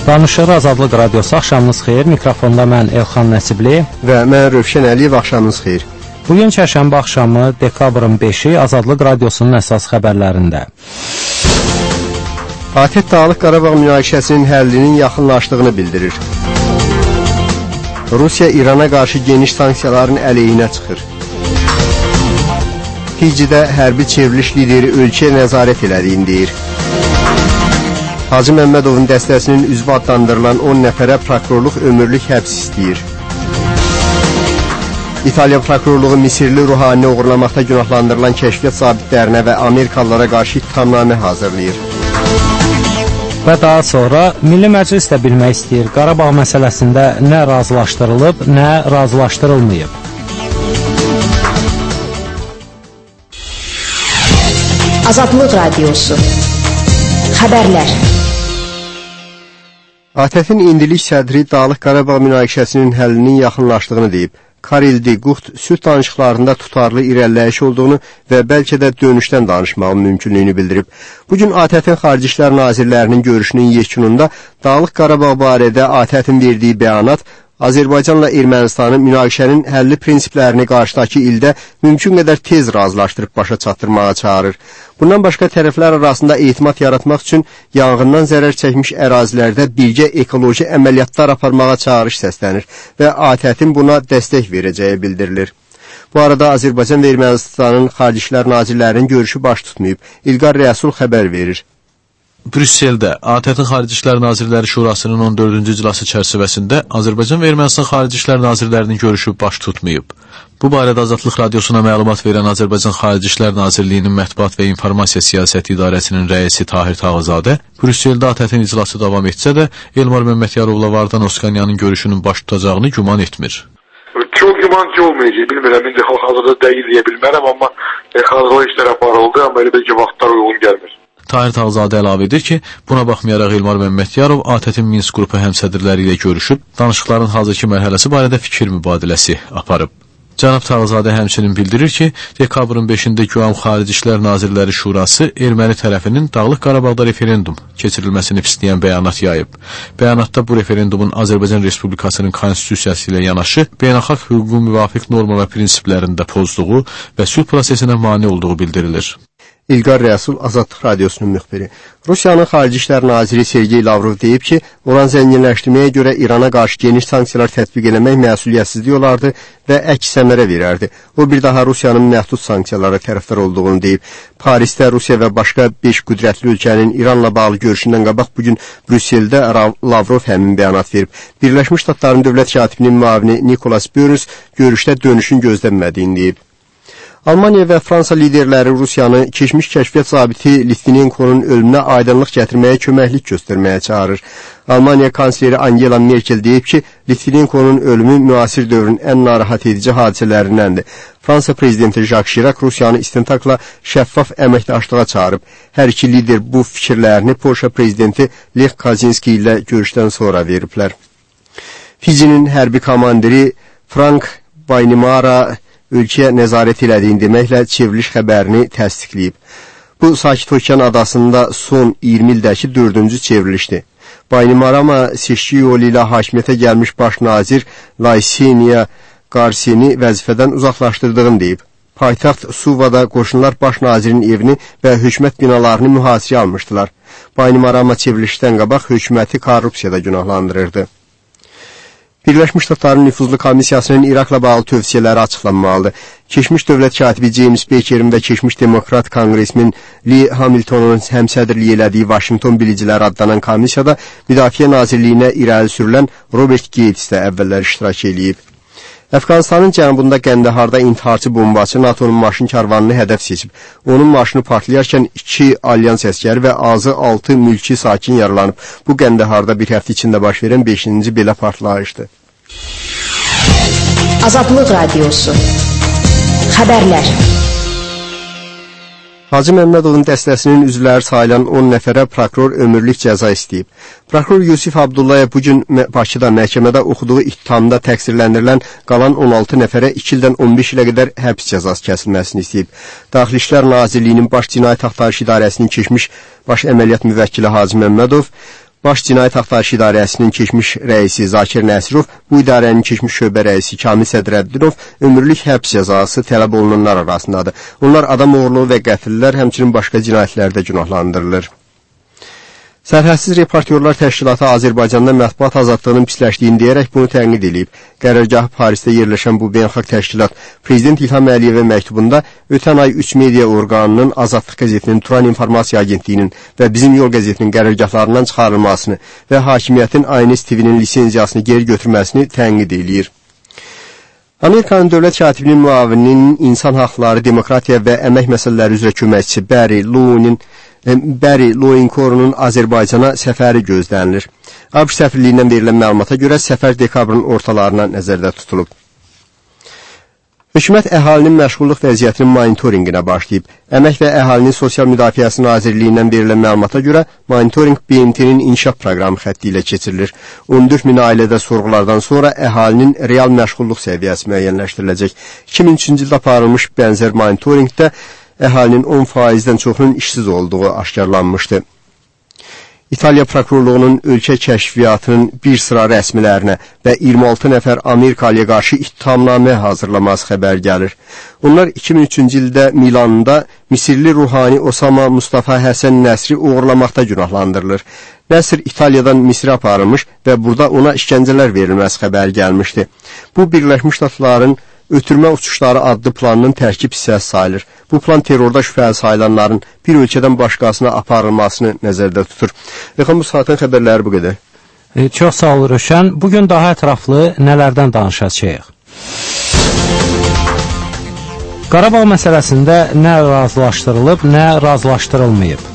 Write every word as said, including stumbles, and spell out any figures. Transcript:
Danışır Azadlıq Radiosu, axşamınız xeyir. Mikrofonda mən Elxan Nəsibli və mən Rövşən Əliyev, axşamınız xeyir. Bugün çərşənbə axşamı dekabrın beşi Azadlıq Radiosunun əsas xəbərlərində. ATƏT Dağlıq Qarabağ münaqişəsinin həllinin yaxınlaşdığını bildirir. Rusiya İrana qarşı geniş sanksiyaların əleyhinə çıxır. Ficidə hərbi çevriliş lideri ölkəyə nəzarət elədiyini deyir. Hacı Məmmədovun dəstəsinin üzvü adlandırılan on nəfərə prokurorluq ömürlük həbs istəyir. İtaliya prokurorluğu Misirli ruhani uğurlamaqda günahlandırılan kəşfiyyat zabitlərinə və Amerikalılara qarşı ittihamnamə hazırlayır. Və daha sonra Milli Məclis də bilmək istəyir, Qarabağ məsələsində nə razılaşdırılıb, nə razılaşdırılmayıb. Azadlıq Radiosu Xəbərlər. ATƏT-in indilik sədri Dağlıq Qarabağ münaqişəsinin həllinin yaxınlaşdığını deyib. Karel de Gucht sülh danışıqlarında tutarlı irəliləyiş olduğunu və bəlkə də dönüşdən danışmağın mümkünlüyünü bildirib. Bugün ATƏT-in Xarici İşlər Nazirlərinin görüşünün yekununda Dağlıq Qarabağ barədə ATƏT-in verdiyi bəyanat Azərbaycanla Ermənistanın münaqişənin həlli prinsiplərini qarşıdakı ildə mümkün qədər tez razılaşdırıb başa çatdırmağa çağırır. Bundan başqa tərəflər arasında etimad yaratmaq üçün yanğından zərər çəkmiş ərazilərdə birgə ekoloji əməliyyatlar aparmağa çağırış səslənir və ATƏT-in buna dəstək verəcəyi bildirilir. Bu arada Azərbaycan və Ermənistanın Xarici İşlər Nazirlərinin görüşü baş tutmayıb. İlqar Rəsul xəbər verir. Brüsseldə ATƏT-in Xarici İşlər Nazirləri Şurasının on dördüncü iclası çərçivəsində Azərbaycan və Ermənistan Xarici İşlər Nazirlərinin görüşü baş tutmayıb. Bu barədə Azadlıq Radiosuna məlumat verən Azərbaycan Xarici İşlər Nazirliyinin Mətbuat və İnformasiya Siyasəti İdarəsinin rəisi Tahir Tağızadə, Brüsseldə ATƏT-in iclası davam etsə də, Elmar Məmmədyarovla Vardan Oskanyanın görüşünün baş tutacağını güman etmir. Çox gümancı olmayacaq, bilmirəm, indi hal-hazırda deyil deyə bilmərəm, amma hazırlı işlər aparıldı, amma elə belki vaxtlar uyğun gəlmir. Tahir Tağızadə əlavə edir ki, buna baxmayaraq Elmar Məmmədyarov ATƏT-in Minsk qrupu həmsədrləri ilə görüşüb, danışıqların hazırki mərhələsi barədə fikir mübadiləsi aparıb. Cənab Tağızadə həmçinin bildirir ki, dekabrın beşində Güam Xarici İşlər Nazirləri Şurası erməni tərəfinin Dağlıq Qarabağda referendum keçirilməsini pisləyən bəyanat yayıb. Bəyanatda bu referendumun Azərbaycan Respublikasının konstitusiyası ilə yanaşı, beynəlxalq hüququn müvafiq norma və prinsiplərində pozduğu və sülh prosesinə mane olduğu bildirilir. İlqar Rəsul, Azadlıq Radiosunun müxbiri. Rusiyanın Xarici İşlər Naziri Sergey Lavrov deyib ki, uran zənginləşdirməyə görə İrana qarşı geniş sanksiyalar tətbiq eləmək məsuliyyətsizlik olardı və əks səmərə verərdi. O bir daha Rusiyanın məhdud sanksiyalara tərəfdar olduğunu deyib. Parisdə Rusiya və başqa beş qüdrətli ölkənin İranla bağlı görüşündən qabaq bugün Brüsseldə Lavrov həmin bəyanat verib. Birləşmiş Ştatların dövlət katibinin müavini Nikolas Börns görüşdə dönüşün gözlənmədiyini deyib. Almaniya və Fransa liderləri Rusiyanı keçmiş kəşfiyyat zabiti Litvinenkonun ölümünə aydınlıq gətirməyə köməklik göstərməyə çağırır. Almaniya kansleri Angela Merkel deyib ki, Litvinenkonun ölümü müasir dövrün ən narahat edici hadisələrindəndir. Fransa prezidenti Jacques Chirac Rusiyanı istintaqla şəffaf əməkdaşlığa çağırıb. Hər iki lider bu fikirlərini Polşa prezidenti Lech Kaczynski ilə görüşdən sonra veriblər. Fijinin hərbi komandiri Frank Bainimar'a ölkəyə nəzarət elədiyini deməklə çevriliş xəbərini təsdiqləyib. Bu, Sakit Okean adasında son iyirmi ildəki dördüncü çevrilişdir. Bainimarama seçki yolu ilə hakimiyyətə gəlmiş baş nazir Layseniya Qarseni vəzifədən uzaqlaşdırdığını deyib. Paytaxt Suvada qoşunlar baş nazirin evini və hökumət binalarını mühasirəyə almışdılar. Bainimarama çevrilişdən qabaq hökuməti korrupsiyada günahlandırırdı. Birləşmiş Ştatların nüfuzlu komissiyasının İraqla bağlı tövsiyələri açıqlanmalıdır. Keçmiş dövlət katibi James Bakerin və keçmiş demokrat kongresmen Lee Hamiltonun həmsədrliyi elədiyi Washington biliciləri adlanan komissiyada Müdafiə Nazirliyinə irəli sürülən Robert Gates də əvvəllər iştirak edib. Əfqanistanın cənubunda Qəndaharda intiharçı bombaçı NATO'nun maşın karvanını hədəf seçib. Onun maşını partlayarkən iki alyans əskəri və azı altı mülki sakin yaralanıb. Bu Qəndaharda bir həftə içində baş verən beşinci belə partlayışdır. Azadlıq Radiosu Xəbərlər. Hacı Məmmədovun dəstəsinin üzvləri sayılan on nəfərə prokuror ömürlük cəza istəyib. Prokuror Yusif Abdullayev bugün Bakıda məhkəmədə oxuduğu ittihamda təqsirləndirilən qalan on altı nəfərə iki ildən on beş ilə qədər həbs cəzası kəsilməsini istəyib. Daxili İşlər Nazirliyinin Baş Cinayət Axtarış İdarəsinin keçmiş baş əməliyyat müvəkkili Hacı Məmmədov Baş Cinayət Axtarış İdarəsinin keçmiş rəisi Zakir Nəsirov, bu idarənin keçmiş şöbə rəisi Kamil Sədrəddinov ömürlük həbs cəzası tələb olunanlar arasındadır. Onlar adam oğurluğu və qətllər, həmçinin başqa cinayətlərdə günahlandırılır. Sərhədsiz Reportyorlar Təşkilatı Azərbaycanda mətbuat azadlığının pisləşdiyini deyərək bunu tənqid edib. Qərargahı Parisdə yerləşən bu beynəlxalq təşkilat Prezident İlham Əliyevə məktubunda ötən ay üç media orqanının Azadlıq qəzetinin, Turan İnformasiya Agentliyinin və Bizim Yol qəzetinin qərargahlarından çıxarılmasını və hakimiyyətin A N S T V-nin lisenziyasını geri götürməsini tənqid edir. Amerikanın dövlət katibinin müavininin insan haqları, demokratiya və əmək məsələləri üzrə köməkçisi Barry Lowe'nin Barry Lowenkorunun Azərbaycana səfəri gözlənilir. ABŞ səfirliyindən verilən məlumata görə səfər dekabrın ortalarına nəzərdə tutulub. Hökumət əhalinin məşğulluq vəziyyətinin monitorinqinə başlayıb. Əmək və Əhalinin Sosial Müdafiəsi Nazirliyindən verilən məlumata görə monitorinq B M T-nin inkişaf proqramı xətti ilə keçirilir. on dörd min ailədə sorğulardan sonra əhalinin real məşğulluq səviyyəsi müəyyənləşdiriləcək. iki min üçüncü ildə aparılmış bənzər monitorinqdə əhalinin on faizdən çoxunun işsiz olduğu aşkarlanmışdı. İtaliya prokurorluğunun ölkə kəşfiyyatının bir sıra rəsmilərinə və iyirmi altı nəfər Amerikalıya qarşı ittihamnamə hazırlaması xəbər gəlir. Onlar iki min üçüncü ildə Milanda Misirli ruhani Osama Mustafa Həsən Nəsri uğurlamaqda günahlandırılır. Nəsr İtaliyadan Misrə aparılmış və burada ona işgəncələr verilməsi xəbər gəlmişdi. Bu, Birləşmiş Ştatların ötürmə uçuşları adlı planının tərkib hissəsi sayılır. Bu plan terrorda şübhəli sayılanların bir ölkədən başqasına aparılmasını nəzərdə tutur. Rəqəm bu saatın xəbərləri bu qədər. E, çox sağ ol Rövşən. Bugün daha ətraflı nələrdən danışacağıq? Qarabağ məsələsində nə razılaşdırılıb, nə razılaşdırılmayıb?